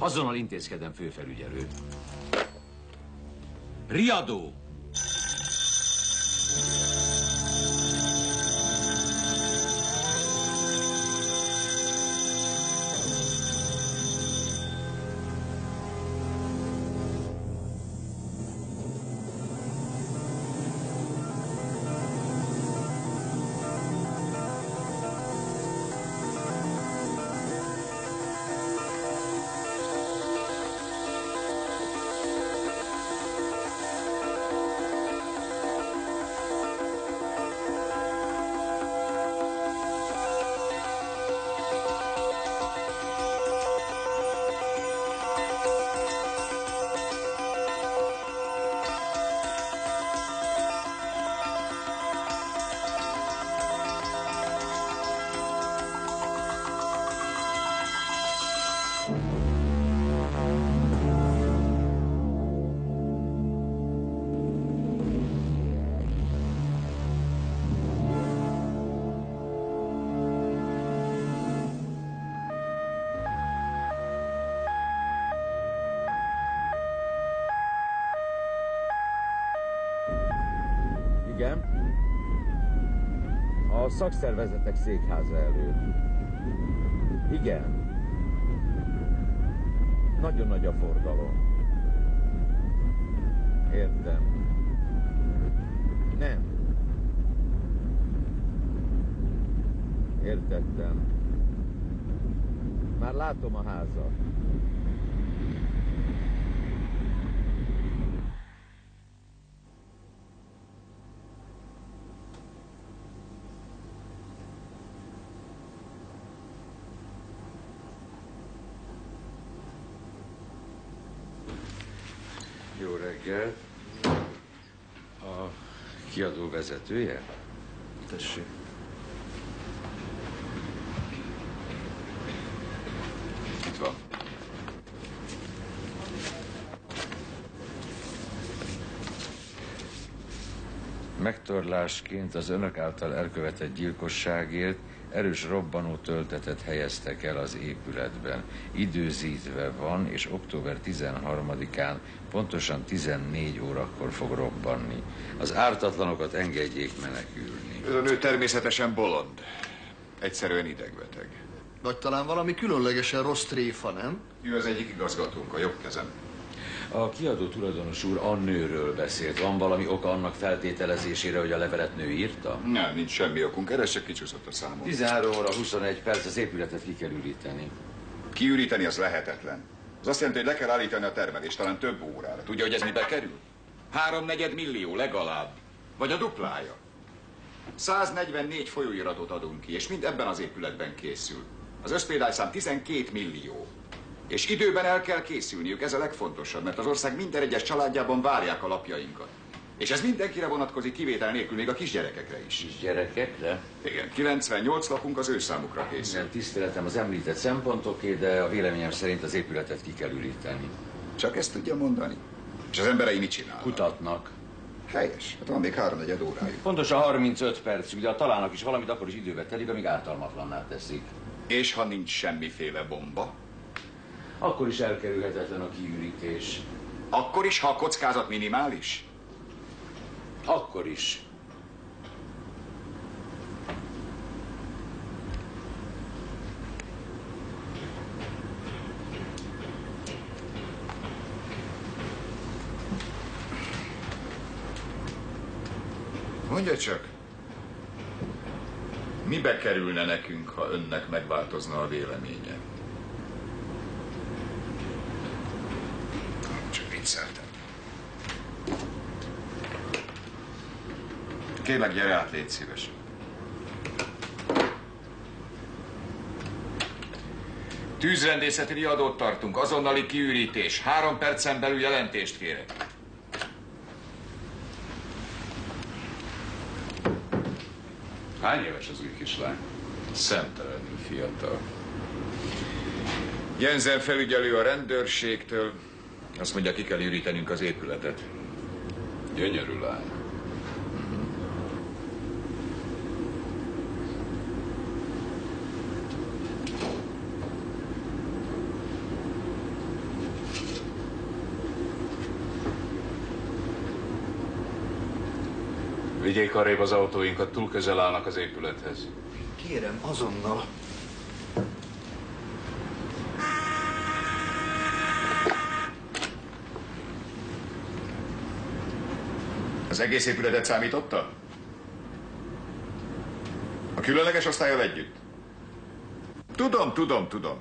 Azonnal intézkedem, főfelügyelő. Riadó! Igen. A szakszervezetek székháza előtt. Igen. Nagyon nagy a forgalom. Értem. Nem. Értettem. Már látom a házat. Jó reggel. A kiadó vezetője? Tessék. Itt van. Megtorlásként az önök által elkövetett gyilkosságért erős robbanó töltetet helyeztek el az épületben. Időzítve van, és október 13-án pontosan 14 órakor fog robbanni. Az ártatlanokat engedjék menekülni. Ez a nő természetesen bolond. Egyszerűen idegbeteg. Vagy talán valami különlegesen rossz tréfa, nem? Ő az egyik igazgatónk, a jobb kezem. A kiadó tulajdonos úr a nőről beszélt. Van valami oka annak feltételezésére, hogy a levelet nő írta? Nem, nincs semmi okunk. Erre se kicsúszott a számon. 13 óra 21 perc, az épületet ki kell üríteni. Kiüríteni az lehetetlen. Az azt jelenti, hogy le kell állítani a termelést, talán több órára. Tudja, hogy ez mibe kerül? 3,4 millió legalább. Vagy a duplája. 144 folyóiratot adunk ki, és mind ebben az épületben készül. Az összpéldányszám 12 millió. És időben el kell készülniük, ez a legfontosabb, mert az ország minden egyes családjában várják a lapjainkat. És ez mindenkire vonatkozik, kivétel nélkül, még a kisgyerekekre is. Kisgyerekekre? Igen, 98 lapunk az ő számukra készül. Igen, tiszteletem az említett szempontoké, de a véleményem szerint az épületet ki kell üríteni. Csak ezt tudja mondani. És az emberei mit csinálnak? Kutatnak. Helyes. Hát van még 3-4 órájuk. Pontosan 35 percük, de ha találnak is valamit, akkor is időbe telik, amíg ártalmatlanná teszik. És ha nincs semmiféle bomba? Akkor is elkerülhetetlen a kiürítés. Akkor is, ha a kockázat minimális? Akkor is. Mondja csak, mibe kerülne nekünk, ha önnek megváltozna a véleménye? Csak vicceltem. Kérlek, gyere át, légy szíves. Tűzrendészeti riadót tartunk, azonnali kiürítés. 3 percen belül jelentést kérek. Hány éves az új kislány? Szemtelenül fiatal. Jensen felügyelő a rendőrségtől. Azt mondja, ki kell ürítenünk az épületet. Gyönyörű lány. Vigyék arrébb az autóinkat, túl közel állnak az épülethez. Kérem, azonnal. Az egész épületet számította? A különleges osztállyal együtt? Tudom.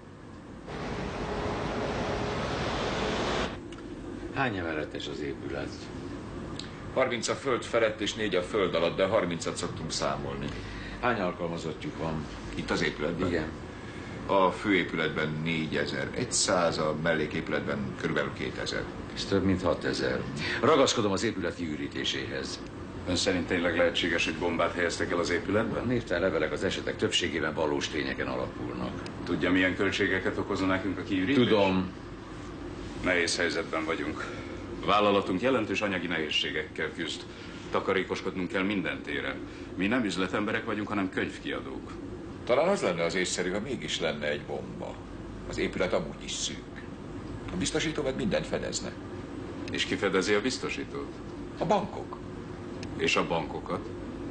Hány emeletes az épület? 30 a föld felett és 4 a föld alatt, de 30-at szoktunk számolni. Hány alkalmazottjuk van? Itt az épületben? Igen. A főépületben 4100, a melléképületben körülbelül 2000. Ez több mint 6000. Ragaszkodom az épület kiürítéséhez. Ön szerint tényleg lehetséges, hogy bombát helyeztek el az A épületben? névtelen levelek az esetek többségében valós tényeken alapulnak. Tudja, milyen költségeket okozna nekünk a kiürítés? Tudom. Nehéz helyzetben vagyunk. A vállalatunk jelentős anyagi nehézségekkel küzd. Takarékoskodnunk kell minden téren. Mi nem üzletemberek vagyunk, hanem könyvkiadók. Talán az lenne az észszerű, ha mégis lenne egy bomba. Az épület amúgy is szűk. A biztosító meg mindent fedezne. És ki fedezi a biztosítót? A bankok. És a bankokat?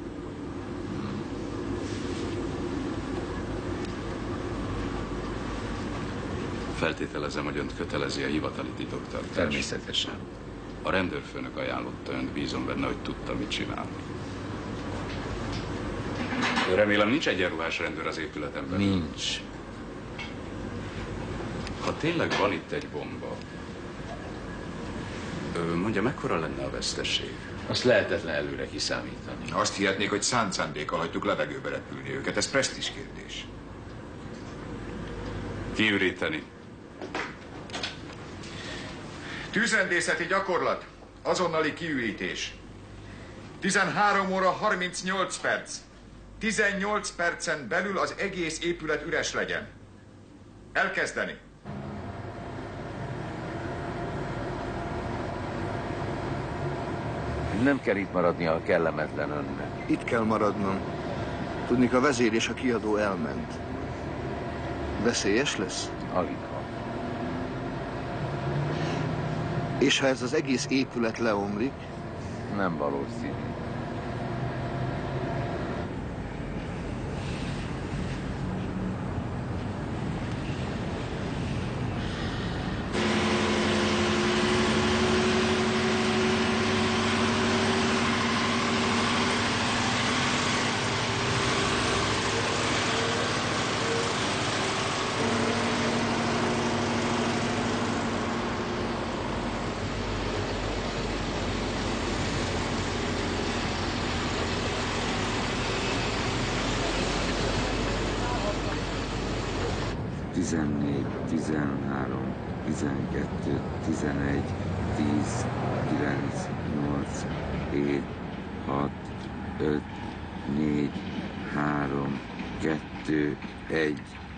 Feltételezem, hogy önt kötelezi a hivatali titoktartás. Természetesen. A rendőrfőnök ajánlotta önt, bízom benne, hogy tudta, mit csinál. Remélem, nincs egyenruhás rendőr az épületemben. Nincs. Ha tényleg van itt egy bomba, mondja, mekkora lenne a veszteség? Azt lehetetlen előre kiszámítani. Azt hihetnék, hogy szánt szándékkal hagytuk levegőbe repülni őket. Ez presztízs kérdés. Kiüríteni. Tűzrendészeti gyakorlat. Azonnali kiürítés. 13 óra 38 perc. 18 percen belül az egész épület üres legyen. Elkezdeni. Nem kell itt maradnia, ha kellemetlen önnek. Itt kell maradnom. Tudnik, a vezér és a kiadó elment. Veszélyes lesz? Aligha. És ha ez az egész épület leomlik, Nem valószínű. Tizennégy, 13, 12, 11, 10, 9, 8, 7, 6, 5, 4, 3, 2, 1.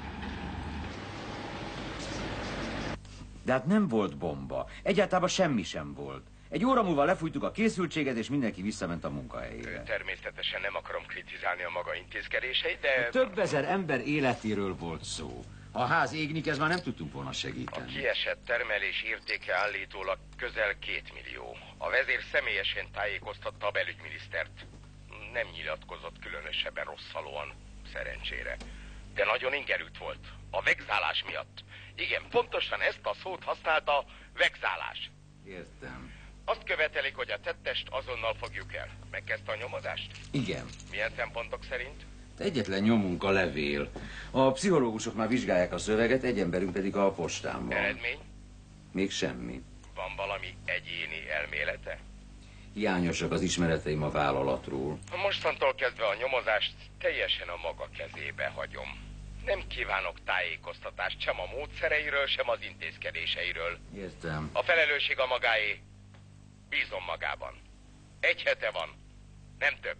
De hát nem volt bomba. Egyáltalán semmi sem volt. Egy óra múlva lefújtuk a készültséget, és mindenki visszament a munkahelyére. Természetesen nem akarom kritizálni a maga intézkedéseit, de... Több ezer ember életéről volt szó. Ha a ház égnik, ez már nem tudtunk volna A segíteni. kiesett termelés értéke állítólag közel 2 millió. A vezér személyesen tájékoztatta a belügyminisztert. Nem nyilatkozott különösebben rosszalóan, szerencsére. De nagyon ingerült volt. A vegzálás miatt. Igen, pontosan ezt a szót használta, vegzálás. Értem. Azt követelik, hogy a tettest azonnal fogjuk el. Megkezdte a nyomozást? Igen. Milyen szempontok szerint? Egyetlen nyomunk a levél. A pszichológusok már vizsgálják a szöveget, egy emberünk pedig a postán van. Eredmény? Még semmi. Van valami egyéni elmélete? Hiányosak az ismereteim a vállalatról. Mostantól kezdve a nyomozást teljesen a maga kezébe hagyom. Nem kívánok tájékoztatást sem a módszereiről, sem az intézkedéseiről. Értem. A felelősség a magáé. Bízom magában. 1 hete van. Nem több.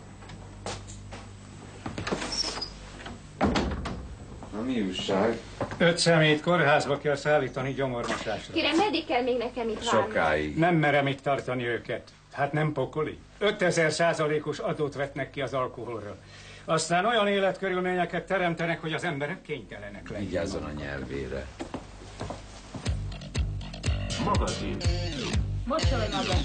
Na mi újság? 5 személyt kórházba kell szállítani gyomormosásra. Kérem, meddig kell még nekem itt várni? Sokáig. Nem merem itt tartani őket. Hát nem pokoli. 5000%-os adót vetnek ki az alkoholra. Aztán olyan életkörülményeket teremtenek, hogy az emberek kénytelenek lenni. Vigyázzon a nyelvére. Magazin. Mosolj maga.